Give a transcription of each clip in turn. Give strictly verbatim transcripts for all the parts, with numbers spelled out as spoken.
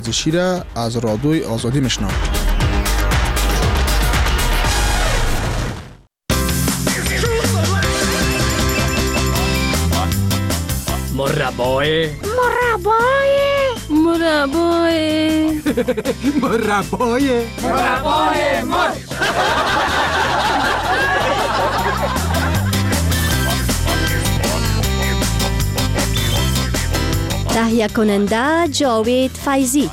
زشیره از رادیوی آزادی میشنوم. مربای مربای مربای مربای مربای مر تهیه کننده جاوید فیضی.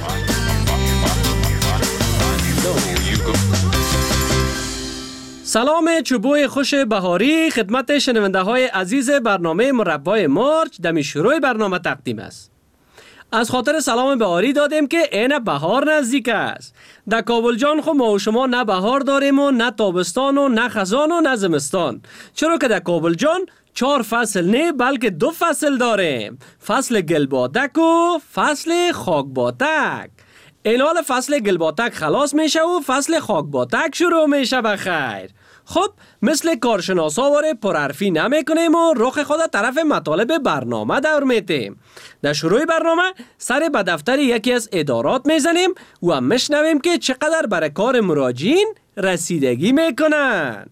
سلام چوبوی خوش بهاری خدمت شنونده های عزیز برنامه مربای مارچ دمی شروع برنامه تقدیم است. از خاطر سلام بهاری دادیم که عین بهار نزدیک است. در کابل جان خو ما و شما نه بهار داریم و نه تابستان و نه خزان و نه زمستان، چرا که در کابل جان چهار فصل نه بلکه دو فصل داریم، فصل گلباتک و فصل خاکباتک. این حال فصل گلباتک خلاص میشه و فصل خاکباتک شروع میشه. بخیر خب مثل کارشناسا واره پرحرفی نمی کنیم و رخ خود طرف مطالب برنامه دور میتیم. در شروع برنامه سر به دفتر یکی از ادارات میزنیم و هم میشنویم که چقدر برای کار مراجعین رسیدگی میکنن.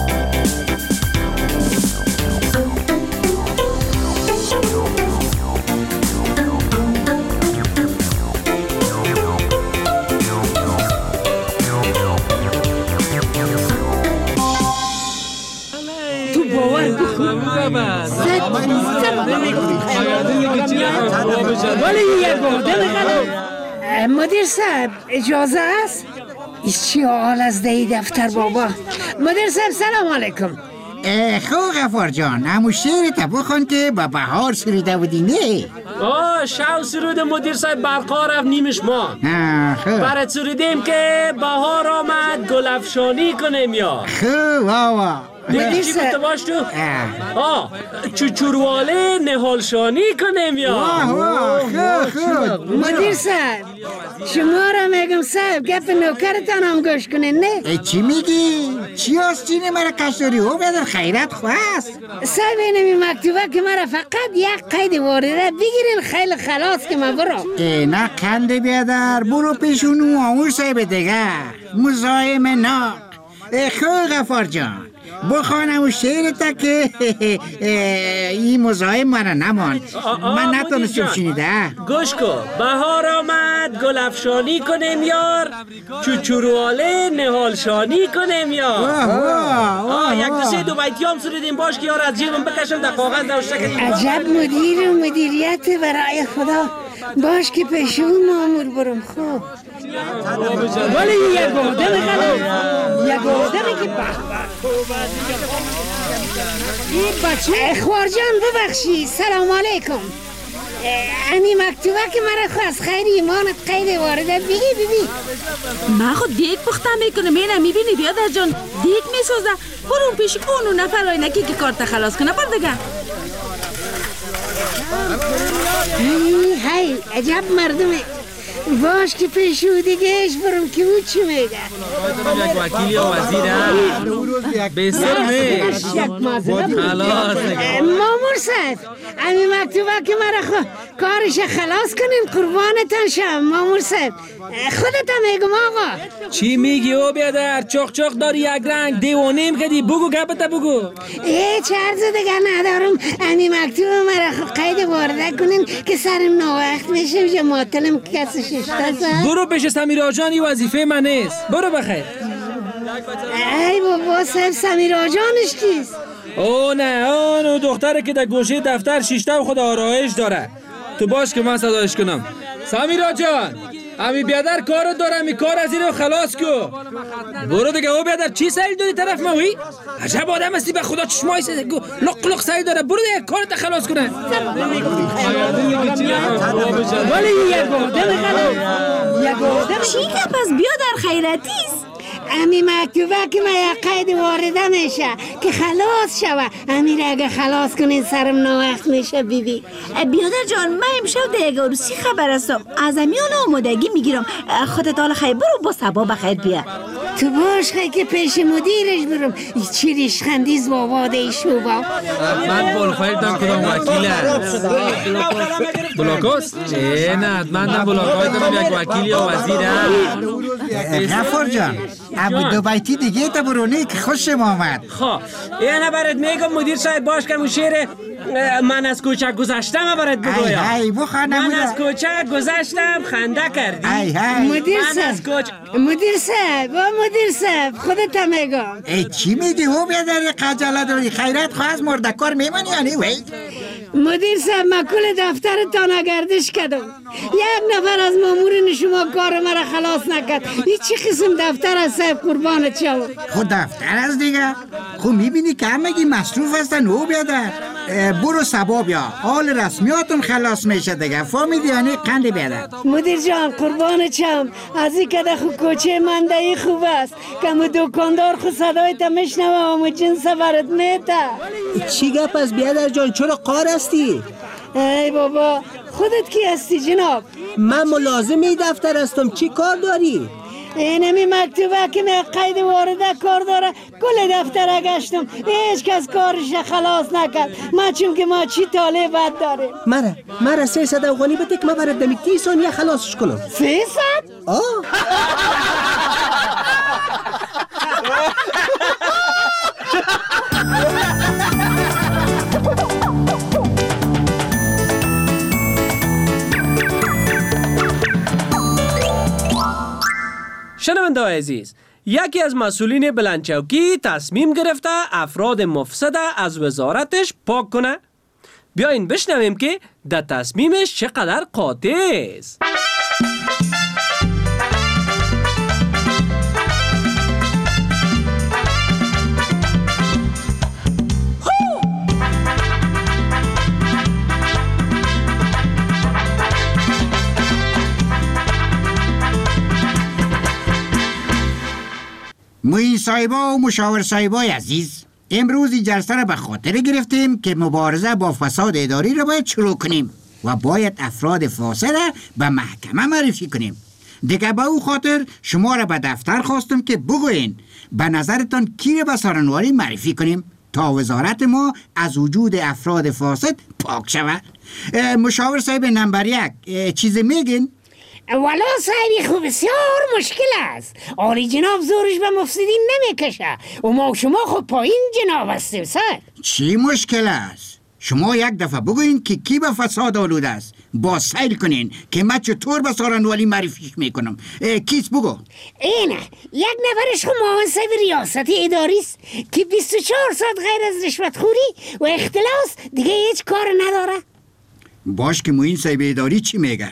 مدیر صاحب اجازه است؟ ایست چی حال از دی دفتر بابا؟ مدیر صاحب سلام علیکم. خب غفار جان همون شعرت بخون که با بهار سروده بودی نه؟ آه شو سرود مدیر صاحب برقا رفت نیمش ما. برات سرودیم که بهار آمد گل افشانی کنیم یا خب واوا دیگه چی بوده باش تو؟ آه چوچورواله نهالشانی کنیم یا واه واه خب خب مدیر صاحب شما را میگم صاحب گپ نوکرتان هم گوش کنین نه؟ چی میگی؟ چی آستینه مرا کشتاری او بیادر خیرت خواست؟ صاحب اینمی مکتوبه که مرا فقط یک قید وارده بگیرین خیلی خلاص که من برم. نه کنده بیادر برو پیشونو آمور صاحب دیگه مزایم ناک. خب غفار جان بخوانم و شعرتا که این مزاحم مرا نمان من نتونستم شنیده. گوش کن بهار آمد گل افشانی کنیم یار چوچورواله نهالشانی کنیم یار. آه یک دو سه دو بیتی هم سردیم باش که یار از جیبم بکشم در کاغذ نوشته کنیم. عجب مدیر و مدیریت برای خدا. باش که پیشون مامور برم. خوب ولی یک آدم خلو یک آدمی که این بچه خوارجان ببخشی سلام علیکم. امی مکتوبه که مرا خواست خیلی ایمانت قید وارده بگی ببی. من خود دیگ پخته میکنم اینه میبینی بیادر جان دیگ میسازه برون پیش اونو نفر آینکی که کارت خلاص کنه بر دیگه. هی عجب مردمه. باش که پیشو دیگهش برم که او چی میگه. یک وکیل یا وزیر هم بسر میش خلاص مامور صاحب امی مکتوبه که مرا خو کارش خلاص کنین قربانتان شم. مامور صاحب خودت میگم آقا. چی میگی او بیادر چاق چاق داری یک رنگ دیوانیم کدی بگو گپتا بگو. هیچ عرض دیگه ندارم. امی مکتوب مرا خو قید وارده کنین که سرم ناوقت میشه و معطلم کسی ششته. برو پیش سمیر آجانی وظیفه من نیست. برو بخیر. ای بابا صاحب سمیر آجانش کیست؟ او نه اونو دختره که در گوشه دفتر شیشته و خود آرایش داره. تو باش که من صدایش کنم. سمیرا جان امی بیادر کارو داره امی کار از اینو خلاص کو. برو دیگه او بیادر چی سعی داری طرف موی؟ عجب آدم هستی به خدا چشمای لق لق سعی داره. برو دیگه کارت خلاص کنه. ولی یک آدم خلو یک آدم چی که پس بیادر خیرتیست؟ امی مکتوبه که من یک قید وارده میشه که خلاص شوه. امی را اگه خلاص کنین سرم ناوقت میشه بیبی. بیادر جان من امشب دیگه روسی خبر هستم از امیان آمادگی میگیرم. خودت حال خیلی برو با سبا بخیر بیا. تو باش خیلی که پیش مدیرش برم چی ریشخندیز باباده شوبا. من بولفایدم کدام وکیل هست بلاکاست؟ اه نه من بلاکایدم یک وکیل یا وزیر هست. غفار جان ابو دو بیتی دیگه تا برونی که خوشم آمد. خب اینه برات میگم مدیر صاحب باش که شعر من از کوچک گذشتم برات بگویم. ای ای بخوانم. من از کوچک گذشتم خنده کردی. ای ای مدیر صاحب مدیر صاحب و مدیر صاحب خودت هم میگم. ای چی میگی هو بیادر قجاله داری خیرت خواه از مردکار میمانی یعنی وی؟ مدیر صاحب من کل دفترتان گردش کردم یک نفر از مامورین شما کار مرا خلاص نکرد. هیچی قسم دفتر از صاحب قربانت شو. خود دفتر از دیگه خب میبینی که همگی مصروف هستن هو بیادر برو سبا بیا حال رسمیاتون خلاص میشه دیگه فهمیدی یعنی قند بیادر. مدیر جان قربانت شم از این کده خود کوچه منده خوب است که مو دکاندار خود صدایت میشنوه و جنس برد میته. چی گپ از بیادر جان چرا قار هستی؟ ای بابا خودت کی هستی جناب؟ من ملازم این دفتر هستم چی کار داری؟ اینمی مکتوبه که می قید وارده کار داره کل دفتر گشتم هیچ کس کارش خلاص نکرد ما چون که ما چی طالب بد داره. مرا مرا سه صد افغانی بده که من برای دمی تی ثانیه خلاصش کنم. سه صد؟ آه شنونده عزیز یکی از مسئولین بلندچوکی تصمیم گرفته افراد مفسد از وزارتش پاک کنه. بیاین بشنویم که در تصمیمش چقدر قاطع است. موین صاحبا و مشاور صاحبای عزیز امروز این جلسه را به خاطر گرفتیم که مبارزه با فساد اداری را باید شروع کنیم و باید افراد فاسد را به محکمه معرفی کنیم. دیگه به او خاطر شما را به دفتر خواستم که بگوین به نظرتان کی را به سارنواری معرفی کنیم تا وزارت ما از وجود افراد فاسد پاک شود. مشاور صاحب نمبر یک چیزی میگین؟ والا صاحبی خوب بسیار مشکل است. آری جناب زورش به مفسدین نمیکشه و ما شما خود پایین جناب هستیم صاحب. چی مشکل است؟ شما یک دفعه بگوین که کی به فساد آلوده است با سیل کنین که من چطور به سارنوالی معرفیش میکنم. کیس بگو. اینه یک نفرش خود معاون صاحب ریاست اداری است که بیست و چهار ساعت غیر از رشوت خوری و اختلاس دیگه هیچ کار نداره. باش که معاون صاحب اداری چی میگه؟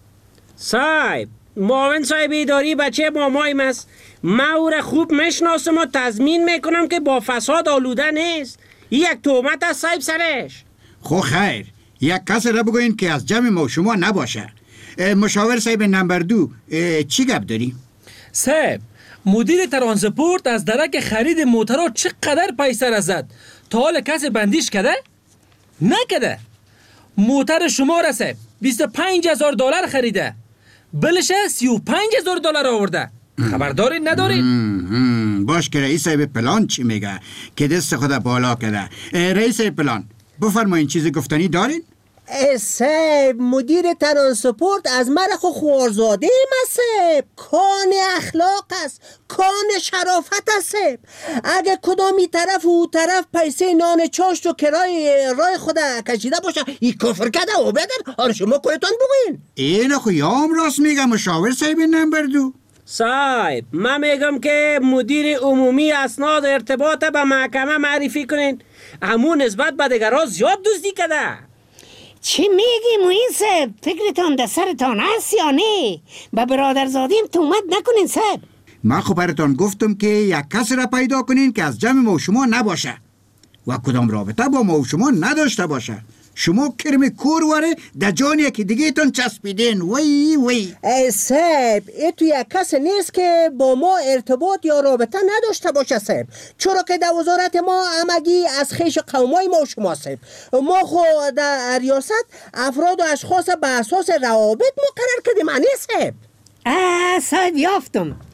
صاحب معاون صاحب اداری بچه مامایم است. من او را خوب میشناسم و تضمین میکنم که با فساد آلوده نیست. یک تهمت از صاحب سرش. خو خیر یک کس را بگوین که از جمع ما شما نباشه. مشاور صاحب نمبر دو چی گپ داری؟ صاحب مدیر ترانسپورت از درک خرید موترها چقدر پیسه را زد تا حال کسی بندیش کده؟ نکده. موتر شما را صاحب بیست و پنج هزار دلار خریده بلشه سی و پنج هزار دلار آورده. خبرداری ندارید؟ باش که رئیس پلان چی میگه که دست خدا بالا کرده. رئیس پلان بفرمایین چیزی گفتنی دارین؟ صاحب مدیر ترانسپورت از مرا خو خوارزاده ما صاحب کان اخلاق است کان شرافت است صاحب. اگه کدامی طرف و طرف پیسه نان چاشت و کرای رای خود کشیده باشه این کفر کرده و بدن. آره شما کویتان بگوین. این خو یام راست میگم مشاور صاحب نمبر دو. صاحب من میگم که مدیر عمومی اسناد ارتباط به محکمه معرفی کنین. همون نسبت به دیگرها زیاد دزدی کرده. چی میگی معین صاحب؟ فکرتان در سرتان هست یا نه؟ به برادرزادیم تهمت نکنین صاحب. من خب براتان گفتم که یک کس را پیدا کنین که از جمع ما و شما نباشه و کدام رابطه با ما و شما نداشته باشه. شما کرم کور واره در جانی که دیگه تان چسبیدین. وی وی ای صاحب ای تو یک کس نیست که با ما ارتباط یا رابطه نداشته باشه صاحب. چرا که در وزارت ما همگی از خیش قومای ما و شما صاحب. ما خود در ریاست افراد و اشخاص به اساس روابط مقرر کردیم انی صاحب. آه صاحب یافتم.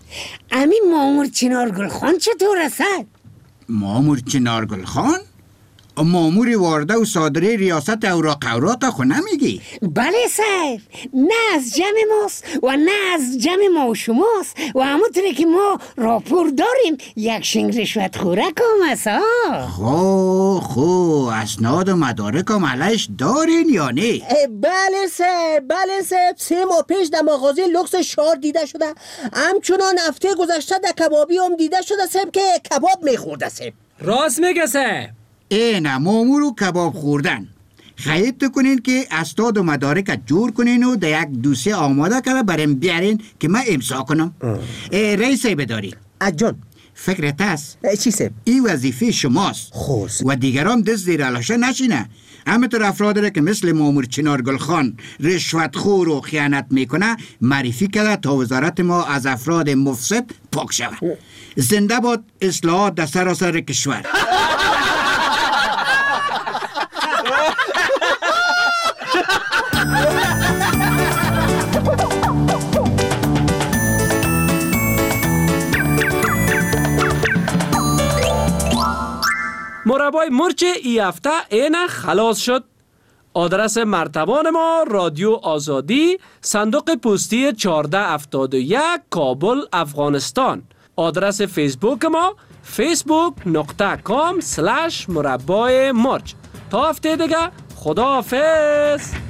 امی مامور چنارگل خان چطور است؟ مامور چنارگل خان؟ مامور وارده و صادره ریاست اوراق اوراق خو نمیگی؟ بله صاحب، نه از جمع ماست و نه از جمع ما و شماست و همونطوری که ما راپور داریم یک شنگ رشوت خورک هم است. خو خو اسناد و مدارک هم علیش دارین یا نه؟ بله صاحب، بله صاحب، سه ماه پیش در مغازه لوکس شار دیده شده. همچنان هفته گذشته در کبابی هم دیده شده صاحب که کباب میخورده صاحب. راست میگه صاحب. اینه مامور و کباب خوردن. خیلی تو کنین که اسناد و مدارک جور کنین و در یک دوسیه آماده کرده بریم بیارین که من امضا کنم. رئیس بداری اجان فکرت است چی صاحب؟ این وظیفه شماست خوست و دیگران دست زیر علاشه نشینه. همینطور افراد را که مثل مامور چنارگل خان رشوتخور و خیانت میکنه معرفی کرده تا وزارت ما از افراد مفسد پاک شود. زنده باد اصلاحات در سراسر کشور. مربای مرچ ای هفته اینه خلاص شد. آدرس مرتبان ما رادیو آزادی، صندوق پستی چهارده هفتاد و یک، کابل، افغانستان. آدرس فیسبوک ما فیسبوک نقطه کام سلش مربای مرچ. تا هفته دیگه خداحافظ.